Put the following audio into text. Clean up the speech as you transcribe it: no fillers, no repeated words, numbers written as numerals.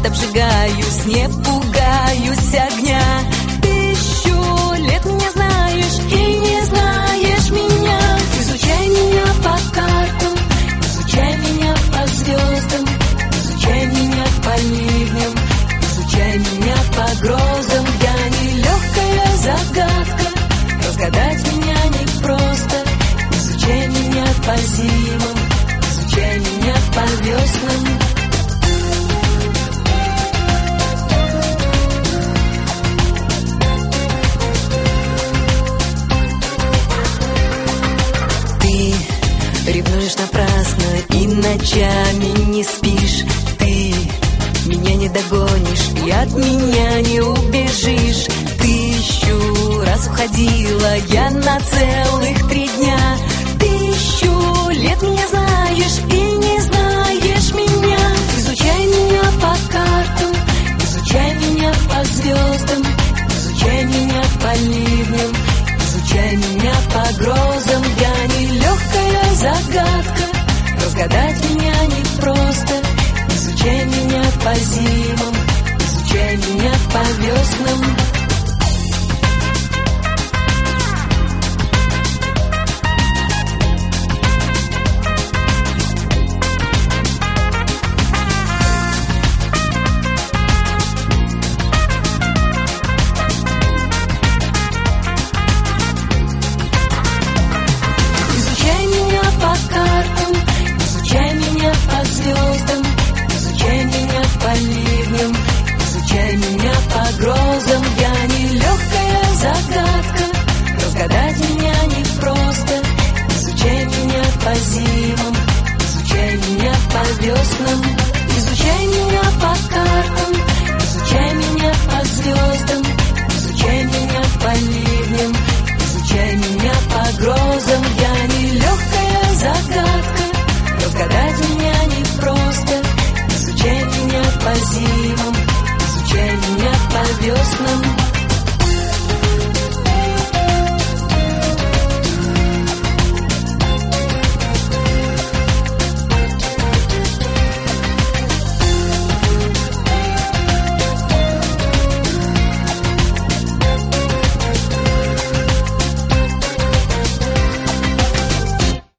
обжигаюсь, не пугаюсь огня. 1000 лет меня знаешь и не знаешь меня. Изучай меня по картам, изучай меня по звездам, изучай меня по ливням, изучай меня по грозам. Я не легкая загадка, разгадать меня непросто. Изучай меня по зимам, изучай меня по веснам. Ты ревнуешь напрасно и ночами не спишь. Ты меня не догонишь и от меня не убежишь. 1000 раз уходила я на целых 3 дня. 1000 лет меня знаешь и не знаешь меня. Изучай меня по картам, изучай меня по звездам, изучай меня по ливням, изучай меня по грозам. Я не легкая загадка, разгадать меня непросто. Изучай меня по зимам, изучай меня по веснам. Изучай меня по ливням, изучай меня по грозам. Я не легкая загадка, разгадать меня непросто. Изучай меня по зимам, изучай меня по веснам. Изучай меня по картам, изучай меня по звездам, изучай меня по ливням, изучай меня по грозам. Я не легкая загадка, разгадать меня